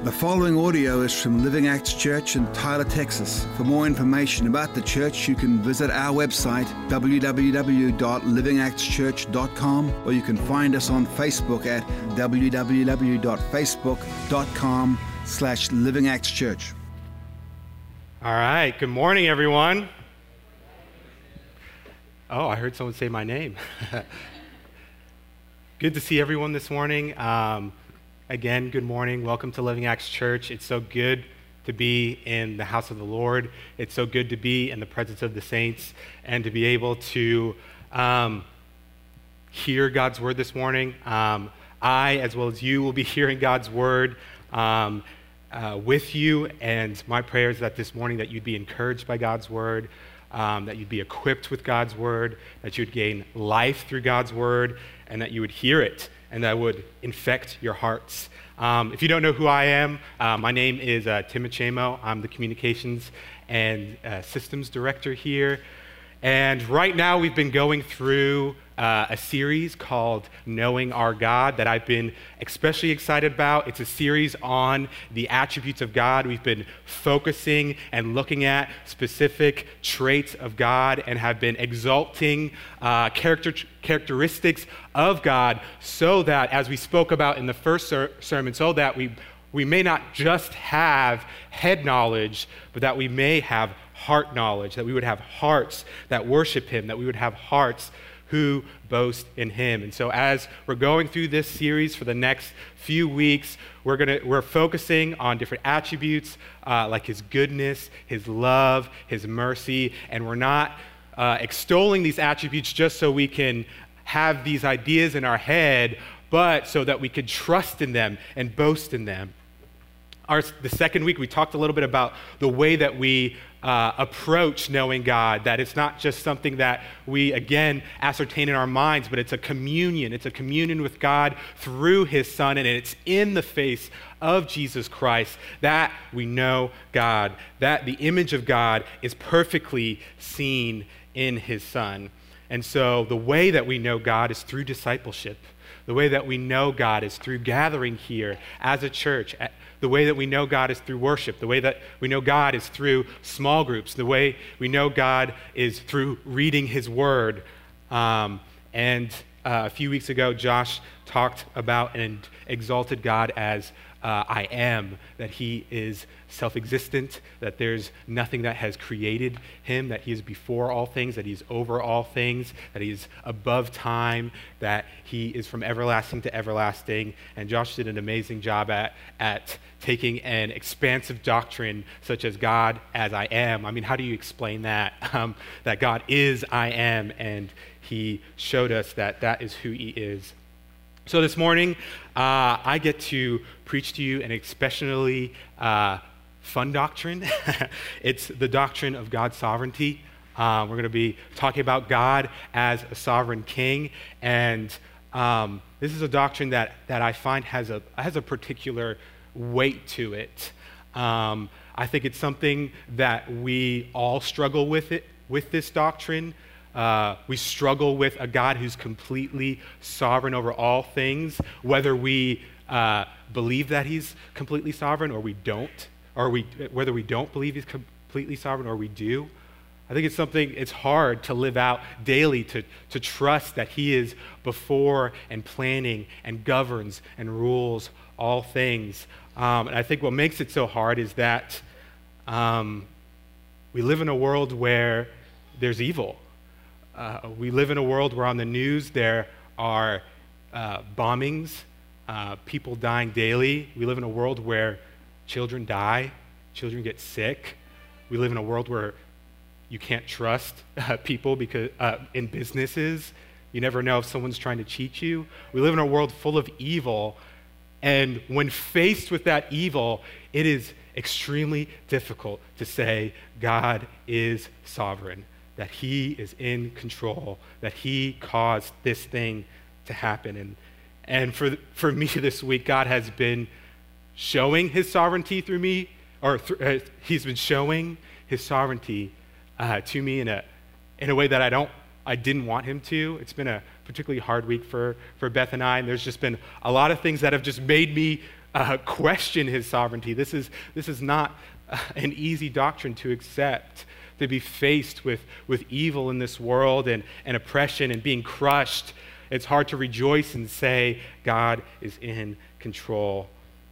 The following audio is from Living Acts Church in Tyler, Texas. For more information about the church, you can visit our website, www.livingactschurch.com, or you can find us on Facebook at www.facebook.com/livingactschurch. All right, good morning, everyone. Oh, I heard someone say my name. Good to see everyone this morning. Again, good morning. Welcome to Living Acts Church. It's so good to be in the house of the Lord. It's so good to be in the presence of the saints and to be able to hear God's word this morning. I, as well as you, will be hearing God's word with you, and my prayer is that this morning that you'd be encouraged by God's word, that you'd be equipped with God's word, that you'd gain life through God's word, and that you would hear it and that would infect your hearts. If you don't know who I am, my name is Tim Achemo. I'm the Communications and Systems Director here. And right now we've been going through a series called Knowing Our God that I've been especially excited about. It's a series on the attributes of God. We've been focusing and looking at specific traits of God and have been exalting characteristics of God, so that, as we spoke about in the first sermon, so that we may not just have head knowledge, but that we may have heart knowledge, that we would have hearts that worship Him, that we would have hearts who boast in Him. And so as we're going through this series for the next few weeks, we're focusing on different attributes like His goodness, His love, His mercy, and we're not extolling these attributes just so we can have these ideas in our head, but so that we can trust in them and boast in them. The second week, we talked a little bit about the way that we approach knowing God, that it's not just something that we, again, ascertain in our minds, but it's a communion. It's a communion with God through His Son, and it's in the face of Jesus Christ that we know God, that the image of God is perfectly seen in His Son. And so the way that we know God is through discipleship. The way that we know God is through gathering here as a church. The way that we know God is through worship. The way that we know God is through small groups. The way we know God is through reading His Word. And a few weeks ago, Josh talked about and exalted God as I am, that He is self-existent, that there's nothing that has created Him, that He is before all things, that He's over all things, that He's above time, that He is from everlasting to everlasting. And Josh did an amazing job at taking an expansive doctrine such as God as I am. I mean, how do you explain that? That God is I am, and he showed us that that is who He is. So this morning, I get to preach to you an especially fun doctrine. It's the doctrine of God's sovereignty. We're going to be talking about God as a sovereign king, and this is a doctrine that I find has a particular weight to it. I think it's something that we all struggle with this doctrine. We struggle with a God who's completely sovereign over all things, whether we believe that He's completely sovereign or we don't, or whether we don't believe He's completely sovereign or we do. I think it's hard to live out daily, to trust that He is before and planning and governs and rules all things. And I think what makes it so hard is that we live in a world where there's evil. We live in a world where on the news there are bombings, people dying daily. We live in a world where children die, children get sick. We live in a world where you can't trust people because in businesses. You never know if someone's trying to cheat you. We live in a world full of evil, and when faced with that evil, it is extremely difficult to say God is sovereign, that He is in control, that He caused this thing to happen. And for me this week, God has been showing His sovereignty through me, or He's been showing His sovereignty to me in a way that I didn't want Him to. It's been a particularly hard week for Beth and I, and there's just been a lot of things that have just made me question his sovereignty. This is not an easy doctrine to accept, to be faced with evil in this world and oppression and being crushed. It's hard to rejoice and say God is in control.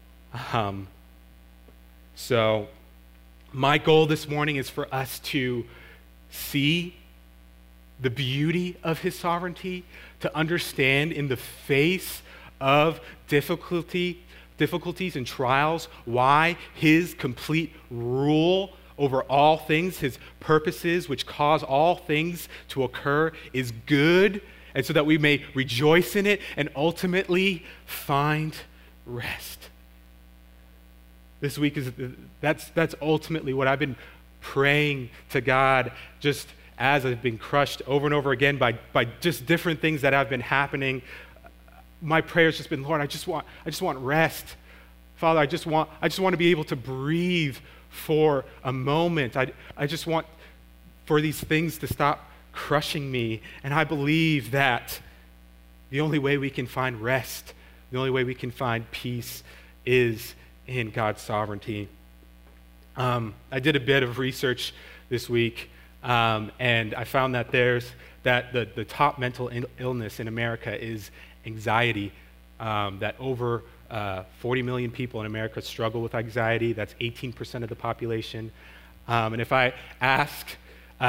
So my goal this morning is for us to see the beauty of his sovereignty, to understand in the face of difficulties and trials why his complete rule over all things, his purposes which cause all things to occur, is good, and so that we may rejoice in it and ultimately find rest. This week that's ultimately what I've been praying to God, just as I've been crushed over and over again by just different things that have been happening. My prayer has just been, Lord, I just want rest. Father, I just want to be able to breathe for a moment. I just want for these things to stop crushing me. And I believe that the only way we can find rest, the only way we can find peace is in God's sovereignty. I did a bit of research this week, and I found that the top mental illness in America is anxiety, that over 40 million people in America struggle with anxiety. That's 18% of the population. And if I asked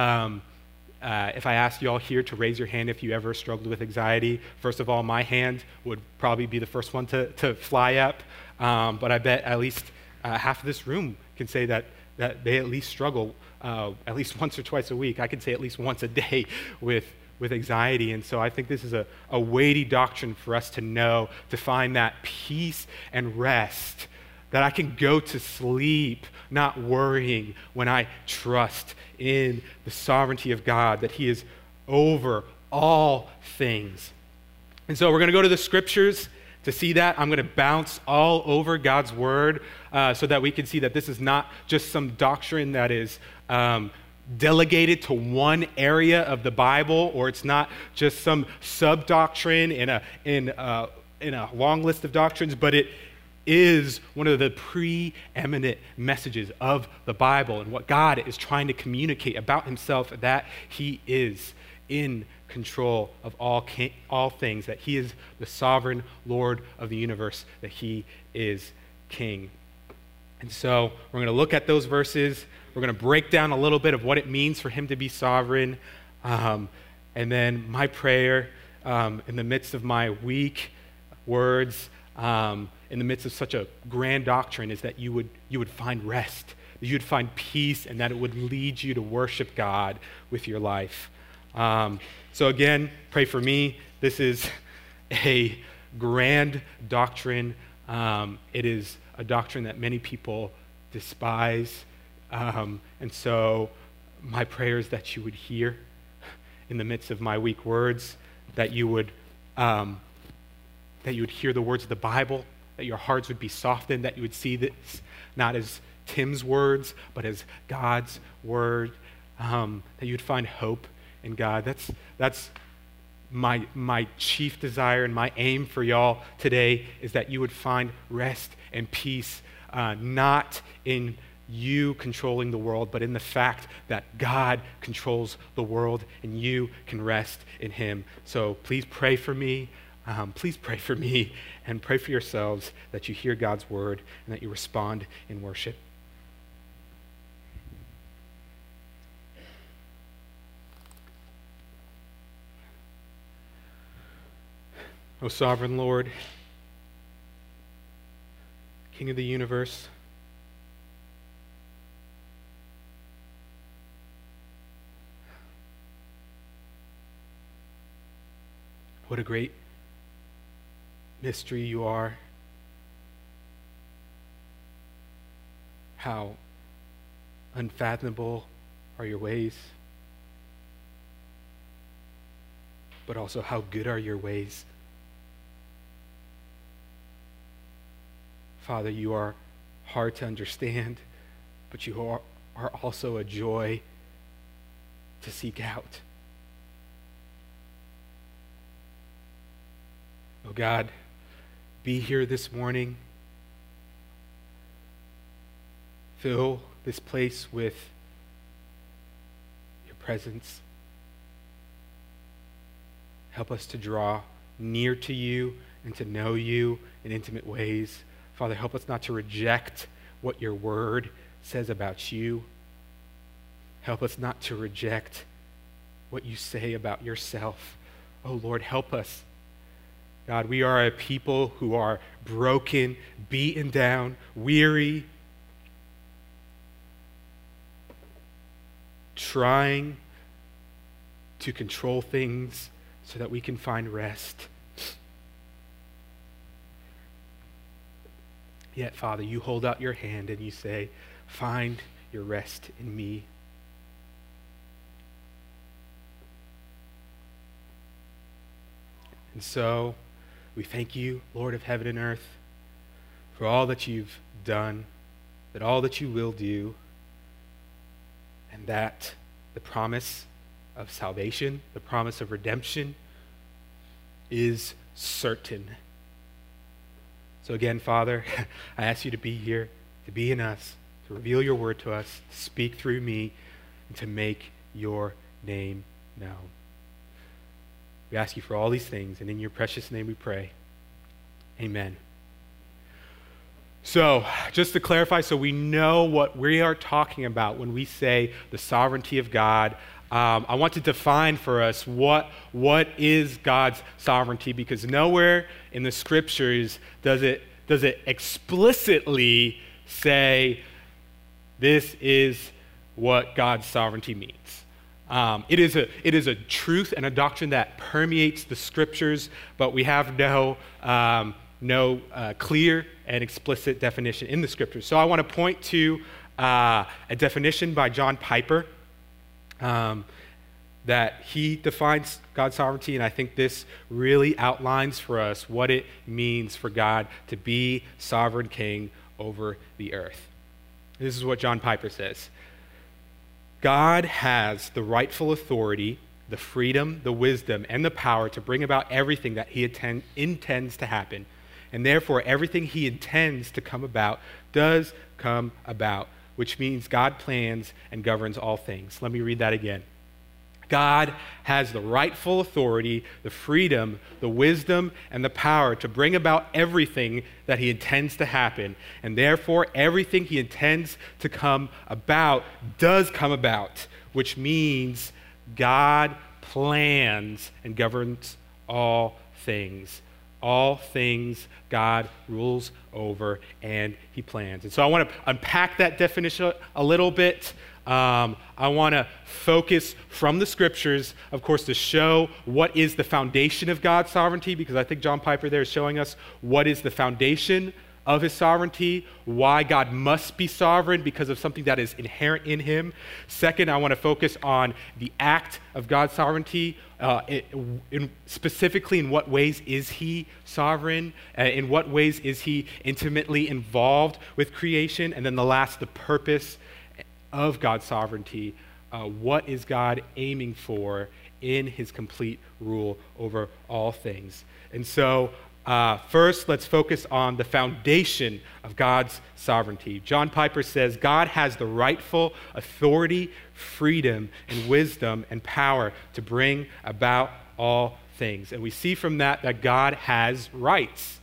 you all here to raise your hand if you ever struggled with anxiety, first of all, my hand would probably be the first one to fly up. But I bet at least half of this room can say that they at least struggle at least once or twice a week. I can say at least once a day with anxiety. And so I think this is a weighty doctrine for us to know, to find that peace and rest, that I can go to sleep not worrying when I trust in the sovereignty of God, that he is over all things. And so we're going to go to the scriptures to see that. I'm going to bounce all over God's word so that we can see that this is not just some doctrine that is delegated to one area of the Bible, or it's not just some sub-doctrine in a long list of doctrines, but it is one of the preeminent messages of the Bible and what God is trying to communicate about himself, that he is in control of all things, that he is the sovereign Lord of the universe, that he is king. And so we're going to look at those verses. We're going to break down a little bit of what it means for him to be sovereign. And then my prayer in the midst of my weak words, in the midst of such a grand doctrine, is that you would find rest, that you would find peace, and that it would lead you to worship God with your life. So again, pray for me. This is a grand doctrine. It is a doctrine that many people despise. And so my prayer is that you would hear in the midst of my weak words, that you would hear the words of the Bible, that your hearts would be softened, that you would see this not as Tim's words, but as God's word, that you would find hope in God. That's my chief desire and my aim for y'all today, is that you would find rest and peace, not in you controlling the world, but in the fact that God controls the world and you can rest in him. So please pray for me. Please pray for me, and pray for yourselves that you hear God's word and that you respond in worship. O sovereign Lord, King of the universe, what a great mystery you are. How unfathomable are your ways, but also how good are your ways. Father, you are hard to understand, but you are also a joy to seek out. God, be here this morning. Fill this place with your presence. Help us to draw near to you and to know you in intimate ways. Father, help us not to reject what your word says about you. Help us not to reject what you say about yourself. Oh Lord, help us. God, we are a people who are broken, beaten down, weary, trying to control things so that we can find rest. Yet, Father, you hold out your hand and you say, find your rest in me. And so, we thank you, Lord of heaven and earth, for all that you've done, that all that you will do, and that the promise of salvation, the promise of redemption, is certain. So again, Father, I ask you to be here, to be in us, to reveal your word to us, to speak through me, and to make your name known. We ask you for all these things, and in your precious name we pray. Amen. So, just to clarify, so we know what we are talking about when we say the sovereignty of God, I want to define for us what is God's sovereignty, because nowhere in the scriptures does it explicitly say this is what God's sovereignty means. It is a truth and a doctrine that permeates the scriptures, but we have no clear and explicit definition in the scriptures. So I want to point to a definition by John Piper that he defines God's sovereignty, and I think this really outlines for us what it means for God to be sovereign king over the earth. This is what John Piper says. God has the rightful authority, the freedom, the wisdom, and the power to bring about everything that he intends to happen. And therefore, everything he intends to come about does come about, which means God plans and governs all things. Let me read that again. God has the rightful authority, the freedom, the wisdom, and the power to bring about everything that he intends to happen. And therefore, everything he intends to come about does come about, which means God plans and governs all things. All things God rules over and he plans. And so I want to unpack that definition a little bit. I want to focus from the scriptures, of course, to show what is the foundation of God's sovereignty, because I think John Piper there is showing us what is the foundation of his sovereignty, why God must be sovereign because of something that is inherent in him. Second, I want to focus on the act of God's sovereignty, specifically in what ways is he sovereign, in what ways is he intimately involved with creation, and then the last, the purpose of God's sovereignty. What is God aiming for in his complete rule over all things? And so first, let's focus on the foundation of God's sovereignty. John Piper says, God has the rightful authority, freedom, and wisdom and power to bring about all things. And we see from that God has rights.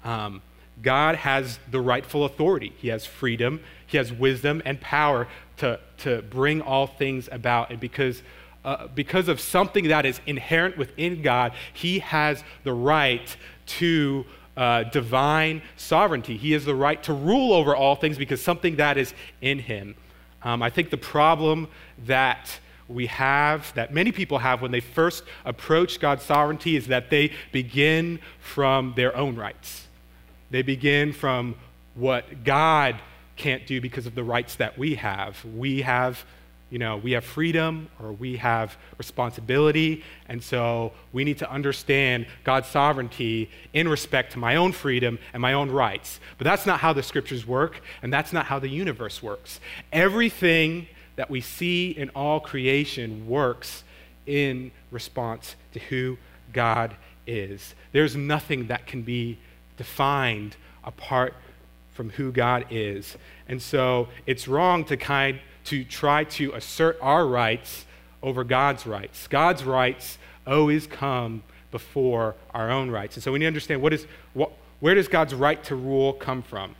God has the rightful authority. He has freedom, he has wisdom and power to bring all things about. And because of something that is inherent within God, he has the right to divine sovereignty. He has the right to rule over all things because something that is in him. I think the problem that we have, that many people have when they first approach God's sovereignty, is that they begin from their own rights. They begin from what God can't do because of the rights that we have. We have freedom, or we have responsibility, and so we need to understand God's sovereignty in respect to my own freedom and my own rights. But that's not how the scriptures work, and that's not how the universe works. Everything that we see in all creation works in response to who God is. There's nothing that can be defined apart from who God is. And so it's wrong to try to assert our rights over God's rights. God's rights always come before our own rights. And so we need to understand where does God's right to rule come from?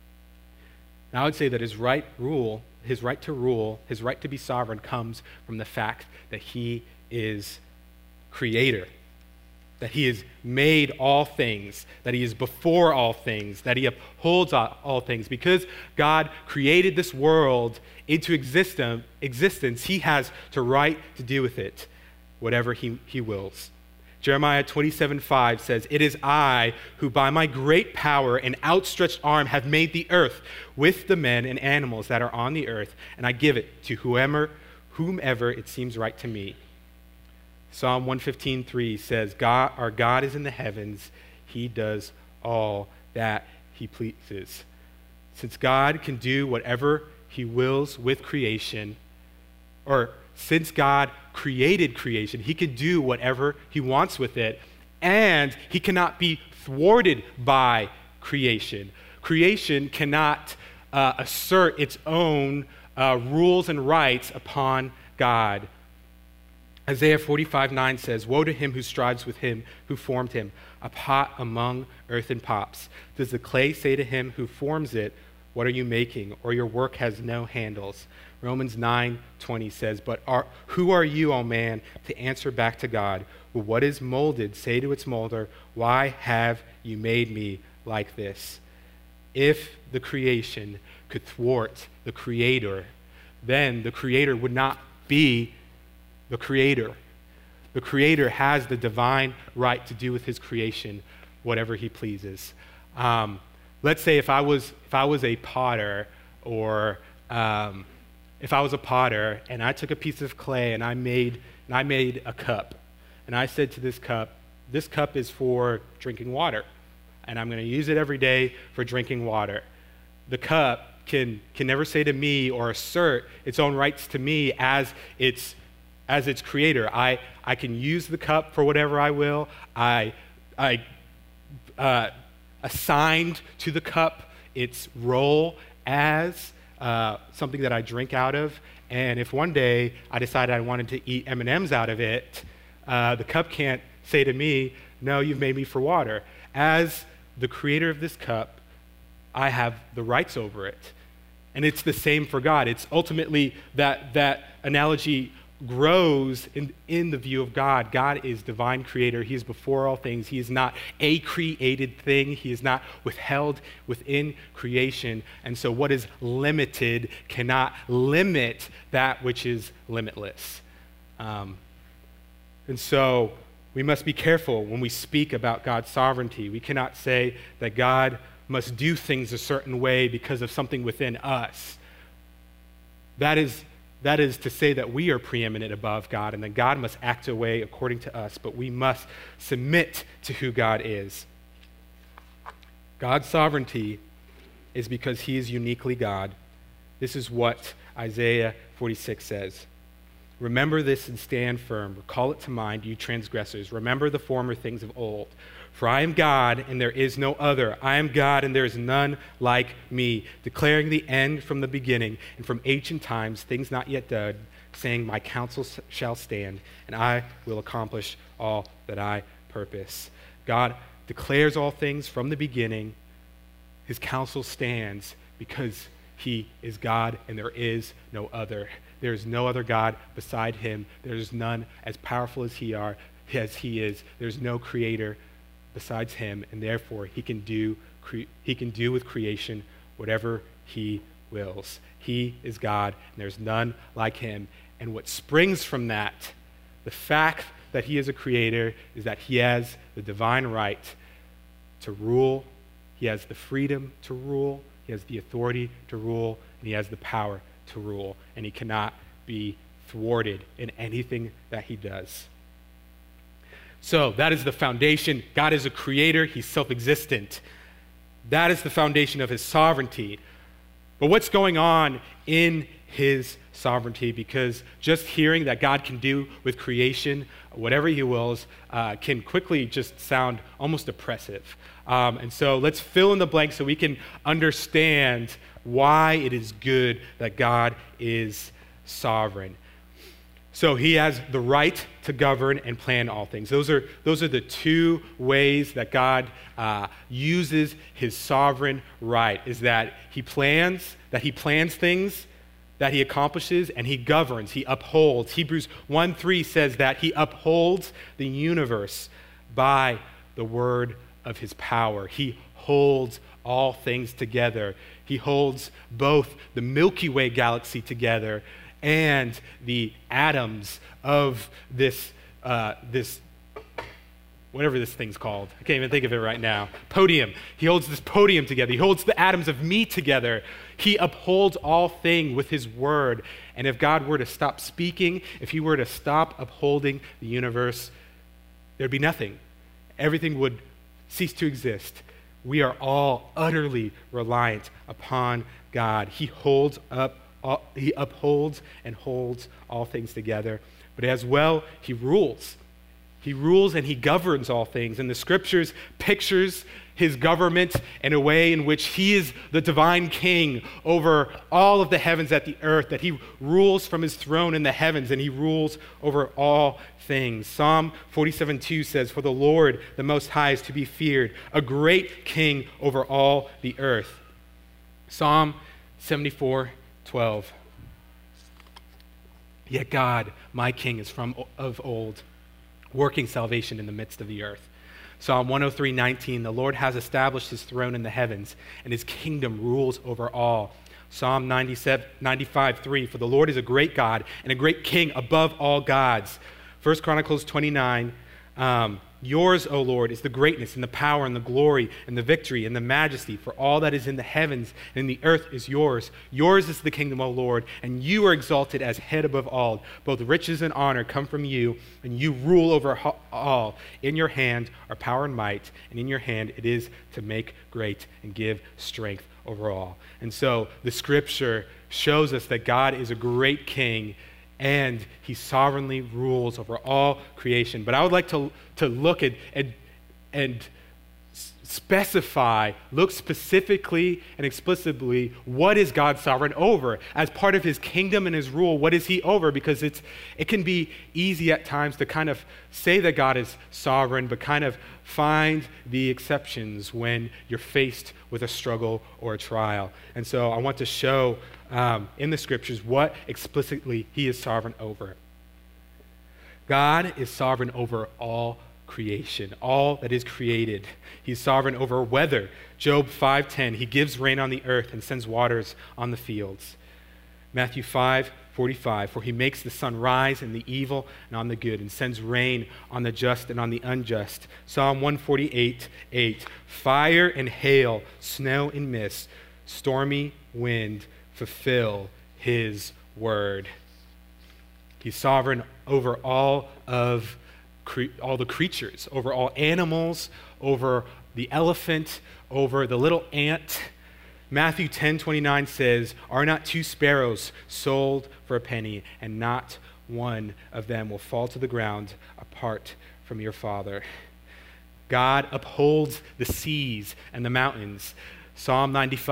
And I would say that his right to rule, his right to be sovereign comes from the fact that he is creator, that he has made all things, that he is before all things, that he upholds all things. Because God created this world into existence, he has the right to do with it whatever he wills. Jeremiah 27:5 says, "It is I who by my great power and outstretched arm have made the earth with the men and animals that are on the earth, and I give it to whomever it seems right to me." Psalm 115:3 says, "Our God is in the heavens. He does all that he pleases." Since God can do whatever he wills with creation, or since God created creation, he can do whatever he wants with it, and he cannot be thwarted by creation. Creation cannot assert its own rules and rights upon God. Isaiah 45:9 says, "Woe to him who strives with him who formed him, a pot among earthen pots. Does the clay say to him who forms it, 'What are you making?' Or your work has no handles?" Romans 9:20 says, "But who are you, O man, to answer back to God? Will what is molded say to its molder, 'Why have you made me like this?'" If the creation could thwart the creator, then the creator would not be the creator. The creator has the divine right to do with his creation whatever he pleases. Let's say if I was a potter, or if I was a potter and I took a piece of clay and I made a cup, and I said to this cup is for drinking water, and I'm going to use it every day for drinking water. The cup can never say to me or assert its own rights to me as its creator. I can use the cup for whatever I will. I assigned to the cup its role as something that I drink out of. And if one day I decided I wanted to eat M&Ms out of it, the cup can't say to me, "No, you've made me for water." As the creator of this cup, I have the rights over it. And it's the same for God. It's ultimately that analogy grows in the view of God. God is divine creator. He is before all things. He is not a created thing. He is not withheld within creation. And so what is limited cannot limit that which is limitless. And so we must be careful when we speak about God's sovereignty. We cannot say that God must do things a certain way because of something within us. That is to say that we are preeminent above God and that God must act a way according to us, but we must submit to who God is. God's sovereignty is because he is uniquely God. This is what Isaiah 46 says. "Remember this and stand firm. Recall it to mind, you transgressors. Remember the former things of old. For I am God, and there is no other. I am God, and there is none like me, declaring the end from the beginning, and from ancient times, things not yet done, saying, my counsel shall stand, and I will accomplish all that I purpose." God declares all things from the beginning. His counsel stands because he is God, and there is no other. There is no other God beside him. There is none as powerful as he is. There's no creator besides him, and therefore he can do with creation whatever he wills. He is God, and there's none like him. And what springs from that, the fact that he is a creator, is that he has the divine right to rule. He has the freedom to rule. He has the authority to rule, and he has the power to rule, and he cannot be thwarted in anything that he does. So that is the foundation. God is a creator. He's self-existent. That is the foundation of his sovereignty. But what's going on in his sovereignty, because just hearing that God can do with creation whatever he wills can quickly just sound almost oppressive. And so let's fill in the blank so we can understand why it is good that God is sovereign. So he has the right to govern and plan all things. Those are the two ways that God uses his sovereign right, is that he plans things, that he accomplishes, and he governs, he upholds. Hebrews 1:3 says that he upholds the universe by the word of his power. He holds all things together. He holds both the Milky Way galaxy together and the atoms of this whatever this thing's called. I can't even think of it right now. Podium. He holds this podium together. He holds the atoms of me together. He upholds all things with his word. And if God were to stop speaking, if he were to stop upholding the universe, there'd be nothing. Everything would cease to exist. We are all utterly reliant upon God. He upholds and holds all things together. But as well, he rules. He rules and he governs all things. And the scriptures pictures his government in a way in which he is the divine king over all of the heavens and the earth, that he rules from his throne in the heavens and he rules over all things. Psalm 47:2 says, "For the Lord, the Most High, is to be feared, a great king over all the earth." Psalm 74:12. "Yet God, my king, is from of old, working salvation in the midst of the earth." Psalm 103:19, "The Lord has established his throne in the heavens, and his kingdom rules over all." Psalm 95:3, "For the Lord is a great God and a great king above all gods." 1 Chronicles 29, "Yours, O Lord, is the greatness and the power and the glory and the victory and the majesty, for all that is in the heavens and in the earth is yours. Yours is the kingdom, O Lord, and you are exalted as head above all. Both riches and honor come from you, and you rule over all. In your hand are power and might, and in your hand it is to make great and give strength over all." And so the scripture shows us that God is a great king, and he sovereignly rules over all creation. But I would like to look at and look specifically and explicitly, what is God sovereign over? As part of his kingdom and his rule, what is he over? Because it can be easy at times to kind of say that God is sovereign, but kind of find the exceptions when you're faced with a struggle or a trial. And so I want to show in the scriptures what explicitly he is sovereign over. God is sovereign over all creation, all that is created. He's sovereign over weather. Job 5:10, "He gives rain on the earth and sends waters on the fields." Matthew 5:45, "For he makes the sun rise on the evil and on the good, and sends rain on the just and on the unjust." Psalm 148:8, "Fire and hail, snow and mist, stormy wind fulfill his word." He's sovereign over all the creatures, over all animals, over the elephant, over the little ant. Matthew 10:29 says, "Are not 2 sparrows sold for a penny, and not one of them will fall to the ground apart from your Father." God upholds the seas and the mountains. Psalm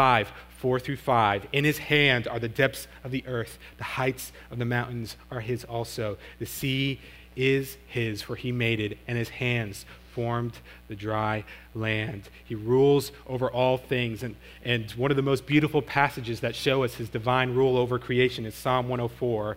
95:4-5, "In his hand are the depths of the earth. The heights of the mountains are his also. The sea is his, for he made it, and his hands formed the dry land." He rules over all things. And one of the most beautiful passages that show us his divine rule over creation is Psalm 104.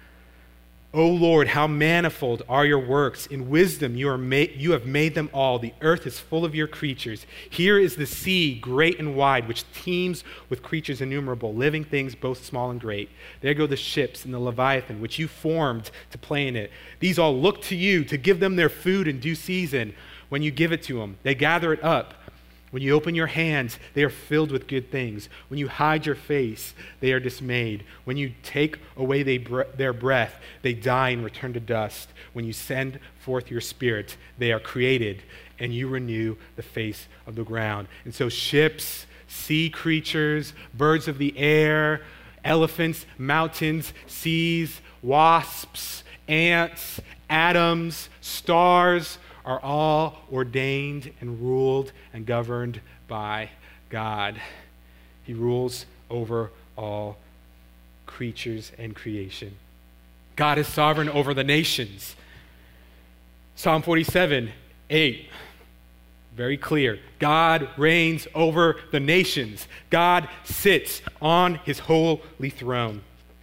"O Lord, how manifold are your works. In wisdom you have made them all. The earth is full of your creatures. Here is the sea, great and wide, which teems with creatures innumerable, living things both small and great. There go the ships and the Leviathan, which you formed to play in it. These all look to you to give them their food in due season. When you give it to them, they gather it up. When you open your hands, they are filled with good things. When you hide your face, they are dismayed. When you take away their breath, they die and return to dust. When you send forth your spirit, they are created, and you renew the face of the ground." And so ships, sea creatures, birds of the air, elephants, mountains, seas, wasps, ants, atoms, stars are all ordained and ruled and governed by God. He rules over all creatures and creation. God is sovereign over the nations. Psalm 47:8, very clear. God reigns over the nations. God sits on his holy throne.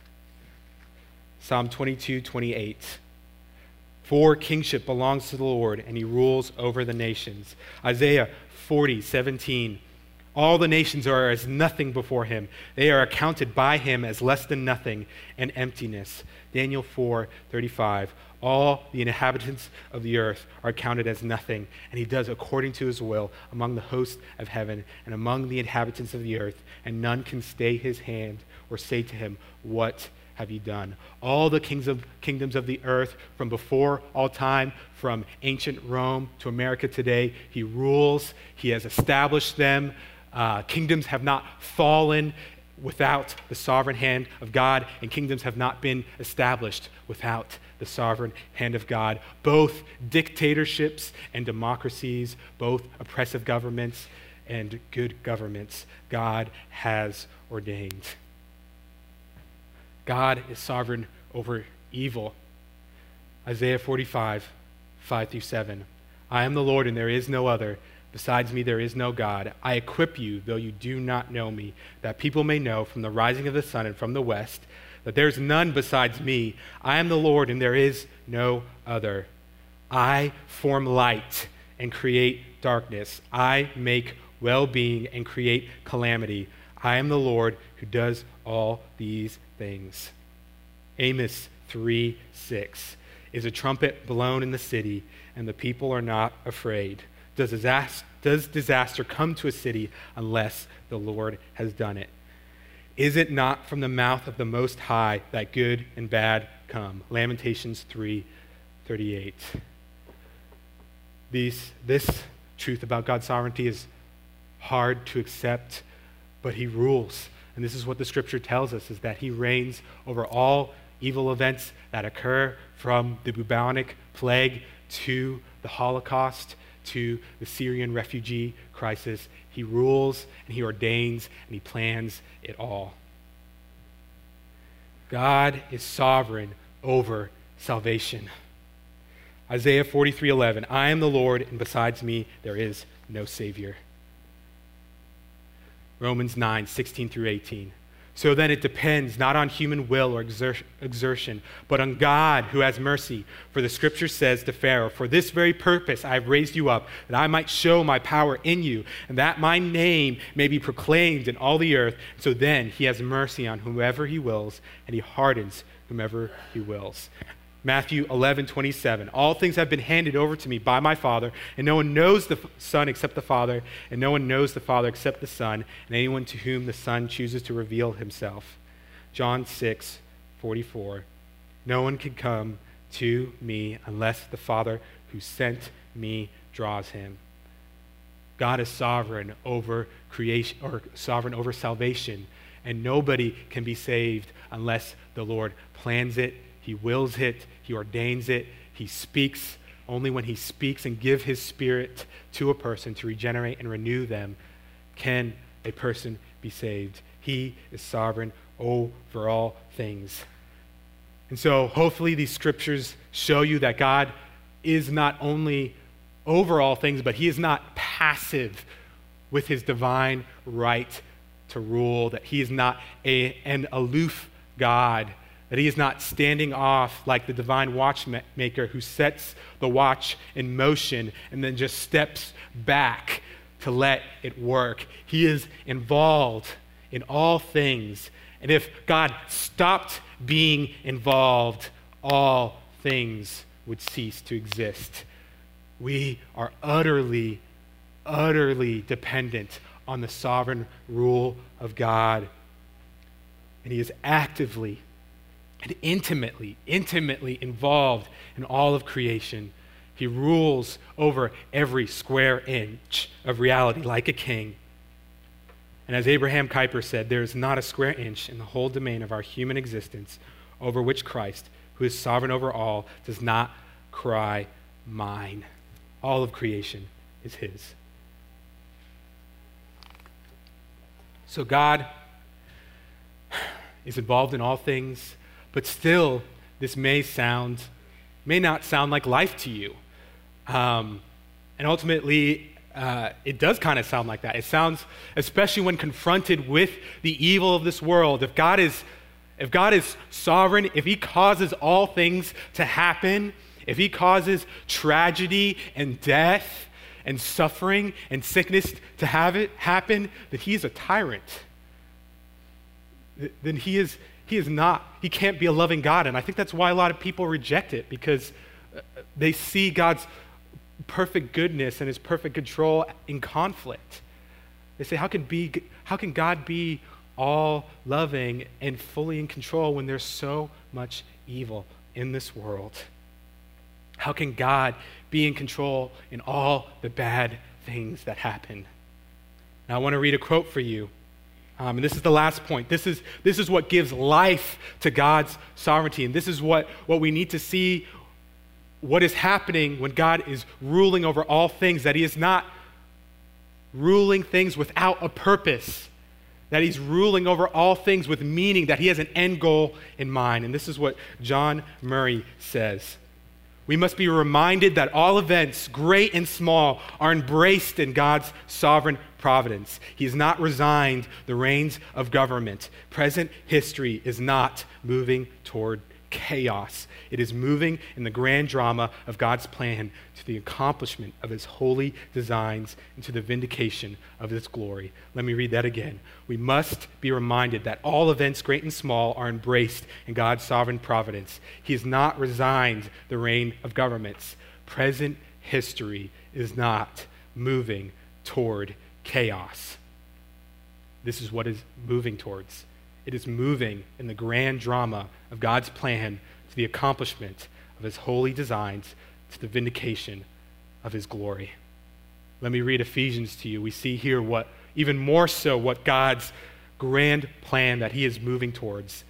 Psalm 22:28. For kingship belongs to the Lord, and he rules over the nations. Isaiah 40:17. All the nations are as nothing before him. They are accounted by him as less than nothing and emptiness. Daniel 4:35. All the inhabitants of the earth are counted as nothing, and he does according to his will among the hosts of heaven and among the inhabitants of the earth, and none can stay his hand or say to him, "What have you done?" All the kingdoms of the earth from before all time, from ancient Rome to America today, he rules. He has established them. Kingdoms have not fallen without the sovereign hand of God, and kingdoms have not been established without the sovereign hand of God. Both dictatorships and democracies, both oppressive governments and good governments, God has ordained. God is sovereign over evil. Isaiah 45:5-7. I am the Lord, and there is no other. Besides me, there is no God. I equip you, though you do not know me, that people may know from the rising of the sun and from the west that there is none besides me. I am the Lord, and there is no other. I form light and create darkness. I make well-being and create calamity. I am the Lord who does all these things. Amos 3:6. Is a trumpet blown in the city, and the people are not afraid? Does disaster come to a city unless the Lord has done it? Is it not from the mouth of the Most High that good and bad come? Lamentations 3:38. This truth about God's sovereignty is hard to accept, but he rules. And this is what the scripture tells us, is that he reigns over all evil events that occur, from the bubonic plague to the Holocaust to the Syrian refugee crisis. He rules and he ordains and he plans it all. God is sovereign over salvation. Isaiah 43:11. I am the Lord, and besides me there is no Savior. Romans 9:16-18. So then it depends not on human will or exertion, but on God who has mercy. For the scripture says to Pharaoh, for this very purpose I have raised you up, that I might show my power in you, and that my name may be proclaimed in all the earth. So then he has mercy on whomever he wills, and he hardens whomever he wills. Matthew 11:27. All things have been handed over to me by my Father, and no one knows the Son except the Father, and no one knows the Father except the Son, and anyone to whom the Son chooses to reveal himself. John 6:44. No one can come to me unless the Father who sent me draws him. God is sovereign over creation, or sovereign over salvation, and nobody can be saved unless the Lord plans it. He wills it, he ordains it, he speaks. Only when he speaks and gives his spirit to a person to regenerate and renew them can a person be saved. He is sovereign over all things. And so hopefully these scriptures show you that God is not only over all things, but he is not passive with his divine right to rule, that he is not an aloof God, that he is not standing off like the divine watchmaker who sets the watch in motion and then just steps back to let it work. He is involved in all things. And if God stopped being involved, all things would cease to exist. We are utterly, utterly dependent on the sovereign rule of God. And he is actively and intimately involved in all of creation. He rules over every square inch of reality like a king. And as Abraham Kuyper said, there is not a square inch in the whole domain of our human existence over which Christ, who is sovereign over all, does not cry, mine. All of creation is his. So God is involved in all things, but still this may not sound like life to you. And ultimately, it does kind of sound like that. It sounds, especially when confronted with the evil of this world, if God is sovereign, if he causes all things to happen, if he causes tragedy and death and suffering and sickness to have it happen, that he is a tyrant. Then he can't be a loving God. And I think that's why a lot of people reject it, because they see God's perfect goodness and his perfect control in conflict. They say, how can God be all loving and fully in control when there's so much evil in this world? How can God be in control in all the bad things that happen? Now I want to read a quote for you. And this is the last point. This is what gives life to God's sovereignty. And this is what we need to see, what is happening when God is ruling over all things, that he is not ruling things without a purpose, that he's ruling over all things with meaning, that he has an end goal in mind. And this is what John Murray says. We must be reminded that all events, great and small, are embraced in God's sovereign providence. He has not resigned the reins of government. Present history is not moving toward chaos. It is moving in the grand drama of God's plan to the accomplishment of his holy designs and to the vindication of his glory. Let me read that again. We must be reminded that all events, great and small, are embraced in God's sovereign providence. He has not resigned the reign of governments. Present history is not moving toward chaos. This is what is moving towards. It is moving in the grand drama of God's plan to the accomplishment of his holy designs, to the vindication of his glory. Let me read Ephesians to you. We see here even more so what God's grand plan that he is moving towards.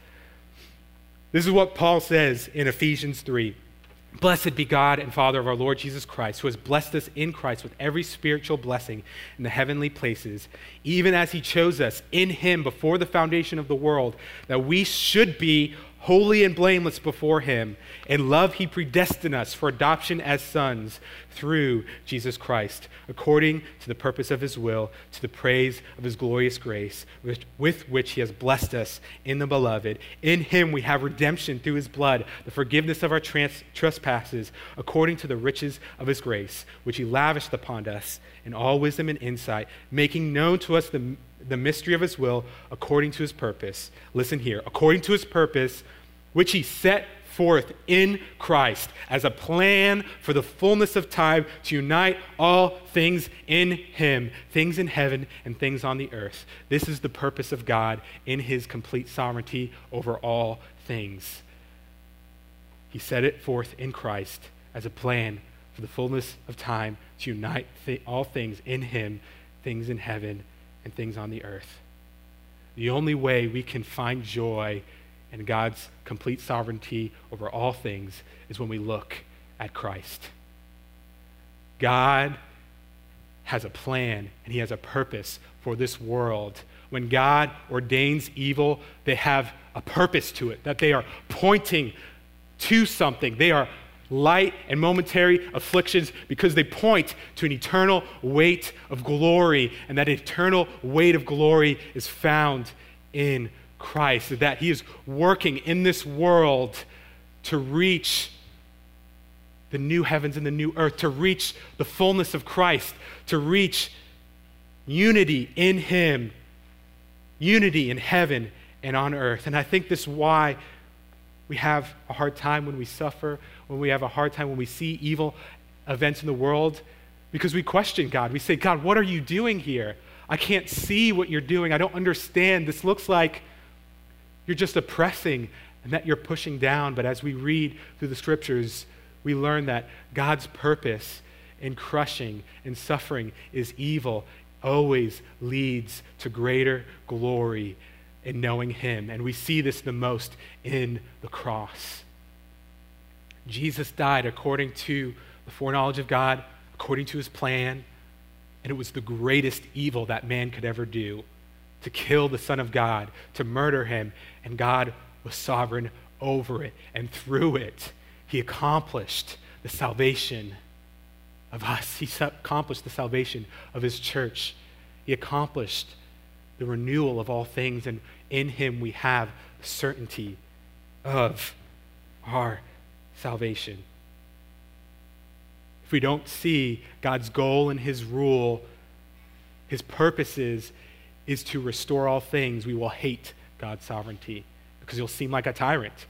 This is what Paul says in Ephesians 3. Blessed be God and Father of our Lord Jesus Christ, who has blessed us in Christ with every spiritual blessing in the heavenly places, even as he chose us in him before the foundation of the world, that we should be holy and blameless before him. In love he predestined us for adoption as sons through Jesus Christ, according to the purpose of his will, to the praise of his glorious grace, with which he has blessed us in the beloved. In him we have redemption through his blood, the forgiveness of our trespasses, according to the riches of his grace, which he lavished upon us in all wisdom and insight, making known to us the mystery of his will according to his purpose. Listen here. According to his purpose, which he set forth in Christ as a plan for the fullness of time to unite all things in him, things in heaven and things on the earth. This is the purpose of God in his complete sovereignty over all things. He set it forth in Christ as a plan for the fullness of time to unite all things in him, things in heaven and things on the earth. The only way we can find joy in God's complete sovereignty over all things is when we look at Christ. God has a plan and he has a purpose for this world. When God ordains evil, they have a purpose to it, that they are pointing to something. They are light and momentary afflictions because they point to an eternal weight of glory, and that eternal weight of glory is found in Christ, that he is working in this world to reach the new heavens and the new earth, to reach the fullness of Christ, to reach unity in him, unity in heaven and on earth. And I think this is why we have a hard time when we suffer, when we have a hard time when we see evil events in the world, because we question God. We say, God, what are you doing here? I can't see what you're doing. I don't understand. This looks like you're just oppressing and that you're pushing down. But as we read through the scriptures, we learn that God's purpose in crushing and suffering is evil always leads to greater glory in knowing him. And we see this the most in the cross. Jesus died according to the foreknowledge of God, according to his plan, and it was the greatest evil that man could ever do, to kill the Son of God, to murder him, and God was sovereign over it. And through it, he accomplished the salvation of us. He accomplished the salvation of his church. He accomplished the renewal of all things, and in him we have certainty of our salvation. If we don't see God's goal and his rule, his purposes is to restore all things, we will hate God's sovereignty because he'll seem like a tyrant.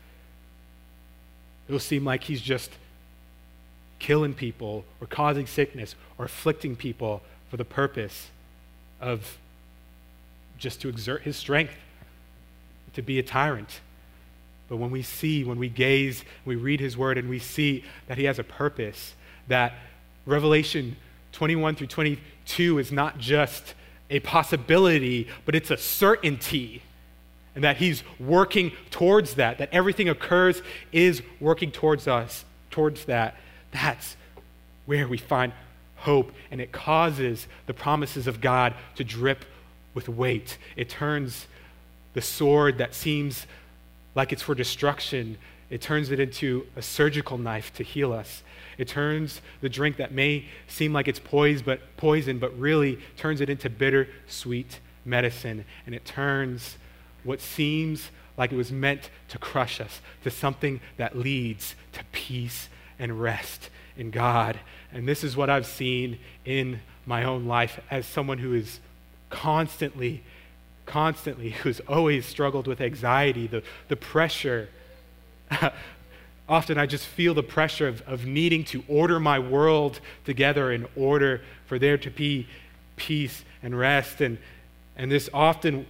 It'll seem like he's just killing people or causing sickness or afflicting people for the purpose of just to exert his strength, to be a tyrant. But when we see, when we gaze, we read his word and we see that he has a purpose, that Revelation 21 through 22 is not just a possibility, but it's a certainty, and that he's working towards that, that everything occurs is working towards us, towards that. That's where we find hope, and it causes the promises of God to drip with weight. It turns the sword that seems like it's for destruction, it turns it into a surgical knife to heal us. It turns the drink that may seem like it's poison, but really turns it into bitter, sweet medicine. And it turns what seems like it was meant to crush us to something that leads to peace and rest in God. And this is what I've seen in my own life as someone who is constantly, who's always struggled with anxiety, the pressure. Often I just feel the pressure of needing to order my world together in order for there to be peace and rest. And this often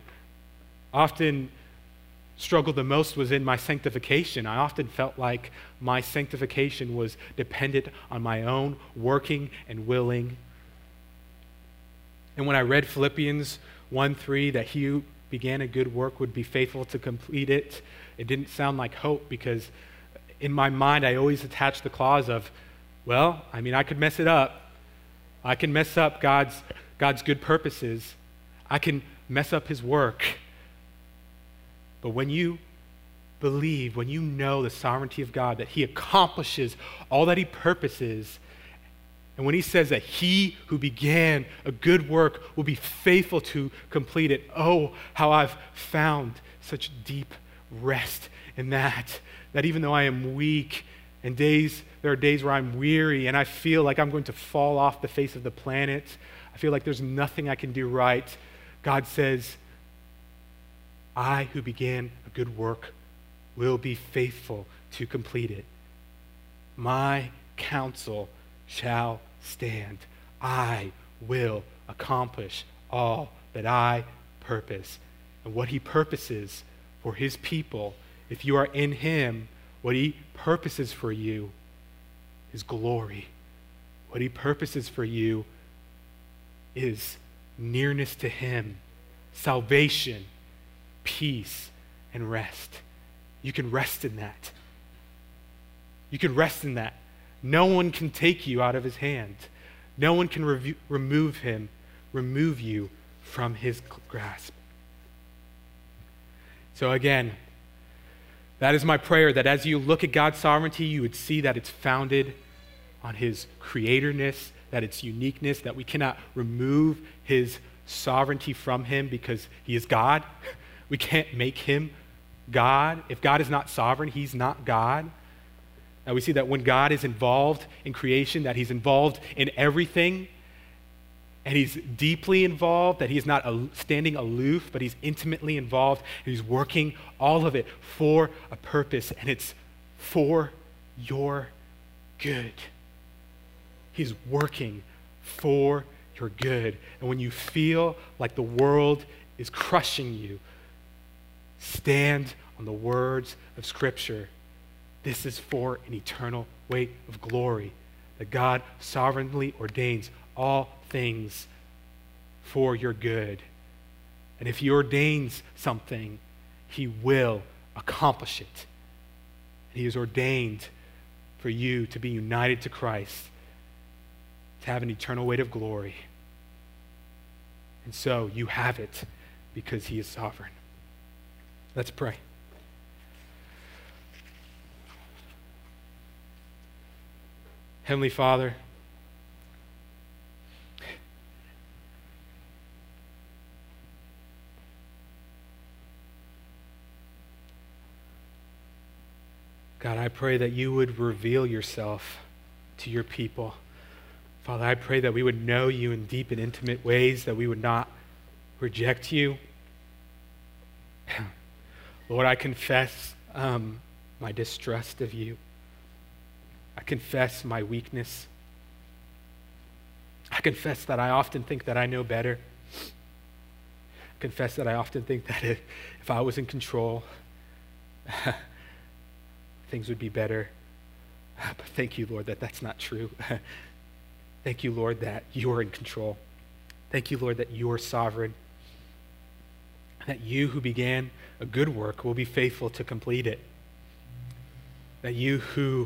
struggled the most was in my sanctification. I often felt like my sanctification was dependent on my own working and willing. And when I read Philippians 1:3, that he who began a good work would be faithful to complete it, it didn't sound like hope, because in my mind I always attached the clause of, well, I mean, I could mess it up. I can mess up God's good purposes. I can mess up his work. But when you believe, when you know the sovereignty of God, that he accomplishes all that he purposes, and when he says that he who began a good work will be faithful to complete it, oh, how I've found such deep rest in that even though I am weak and there are days where I'm weary and I feel like I'm going to fall off the face of the planet, I feel like there's nothing I can do right, God says, I who began a good work will be faithful to complete it. My counsel shall stand. I will accomplish all that I purpose. And what he purposes for his people, if you are in him, what he purposes for you is glory. What he purposes for you is nearness to him, salvation, peace, and rest. You can rest in that. You can rest in that. No one can take you out of his hand. No one can remove you from his grasp. So again, that is my prayer, that as you look at God's sovereignty, you would see that it's founded on his creatorness, that it's uniqueness, that we cannot remove his sovereignty from him because he is God. We can't make him God. If God is not sovereign, he's not God. And we see that when God is involved in creation, that he's involved in everything, and he's deeply involved, that he's not standing aloof, but he's intimately involved, and he's working all of it for a purpose, and it's for your good. He's working for your good. And when you feel like the world is crushing you, stand on the words of Scripture. This is for an eternal weight of glory, that God sovereignly ordains all things for your good. And if he ordains something, he will accomplish it. He has ordained for you to be united to Christ, to have an eternal weight of glory. And so you have it because he is sovereign. Let's pray. Heavenly Father, God, I pray that you would reveal yourself to your people. Father, I pray that we would know you in deep and intimate ways, that we would not reject you. Lord, I confess my distrust of you. I confess my weakness. I confess that I often think that I know better. I confess that I often think that if I was in control, things would be better. But thank you, Lord, that that's not true. Thank you, Lord, that you are in control. Thank you, Lord, that you are sovereign. That you who began a good work will be faithful to complete it. That you who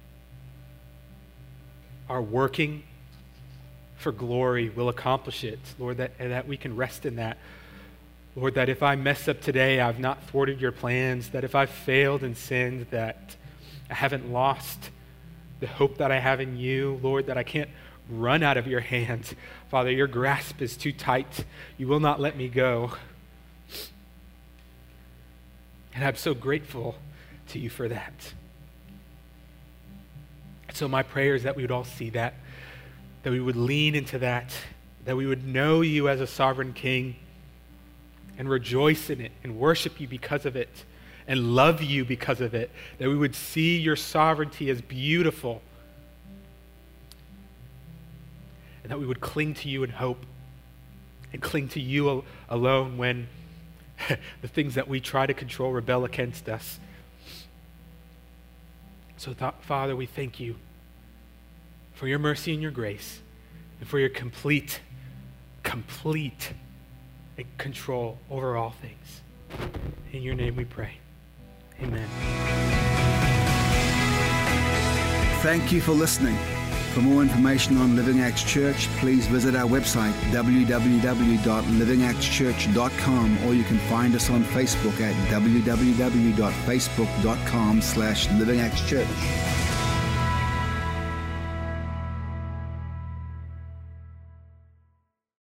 are working for glory will accomplish it. Lord, that we can rest in that. Lord, that if I mess up today, I've not thwarted your plans. That if I've failed and sinned, that I haven't lost the hope that I have in you. Lord, that I can't run out of your hands. Father, your grasp is too tight. You will not let me go. And I'm so grateful to you for that. So my prayer is that we would all see that we would lean into that we would know you as a sovereign king and rejoice in it and worship you because of it and love you because of it, that we would see your sovereignty as beautiful and that we would cling to you in hope and cling to you alone when the things that we try to control rebel against us. So, Father, we thank you for your mercy and your grace and for your complete control over all things. In your name we pray. Amen. Thank you for listening. For more information on Living Acts Church, please visit our website, www.livingactschurch.com, or you can find us on Facebook at www.facebook.com/livingactschurch.